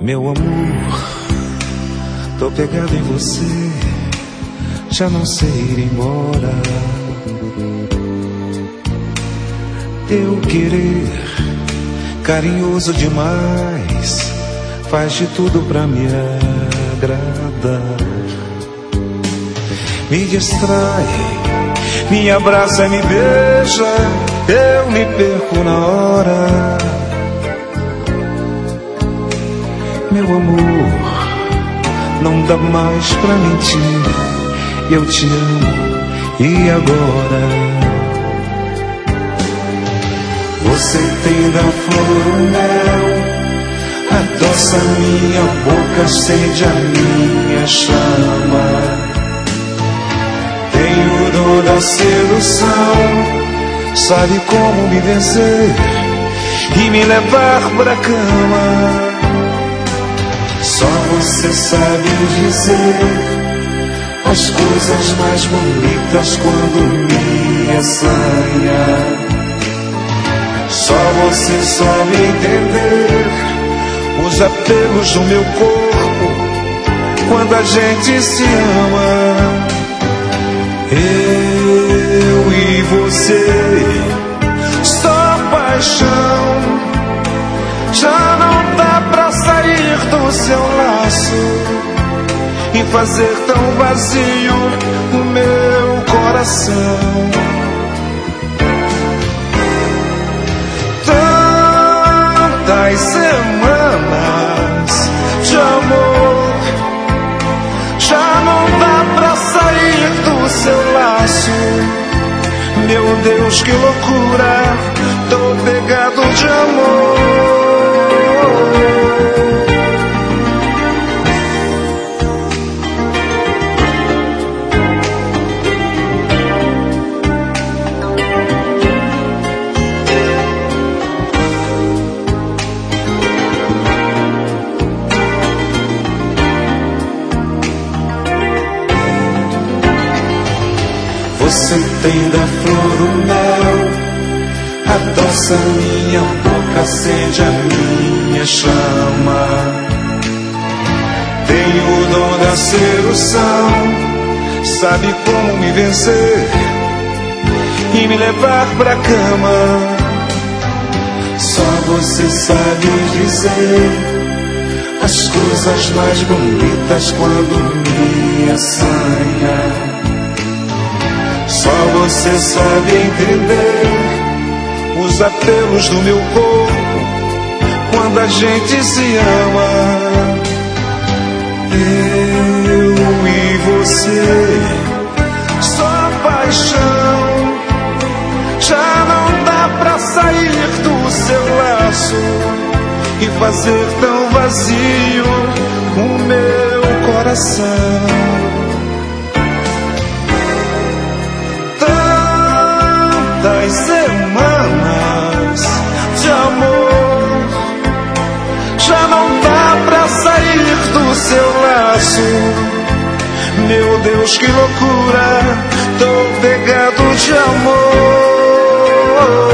Meu amor, tô pegado em você, já não sei ir embora. Teu querer, carinhoso demais, faz de tudo pra me agradar. Me distrai, me abraça e me beija, eu me perco na hora. Meu amor, não dá mais pra mentir, eu te amo, e agora? Você tem da flor o mel, adoça minha boca, acende a minha chama. Tem o dom da sedução, sabe como me vencer e me levar pra cama. Só você sabe dizer as coisas mais bonitas quando me assanha. Só você sabe entender os apelos do meu corpo quando a gente se ama. Eu e você, só paixão. Já não dá pra sair do seu laço e fazer tão vazio o meu coração. Tantas semanas de amor, já não dá pra sair do seu laço. Meu Deus, que loucura, tô pegado de amor. Você tem da flor o mel, adoça minha boca, acende a minha chama. Tem o dom da sedução, sabe como me vencer e me levar pra cama. Só você sabe dizer as coisas mais bonitas quando me assanha. Só você sabe entender os apelos do meu corpo quando a gente se ama. Eu e você, só paixão. Já não dá pra sair do seu laço e fazer tão vazio o meu coração. Das semanas de amor, já não dá pra sair do seu laço. Meu Deus, que loucura, tô pegado de amor.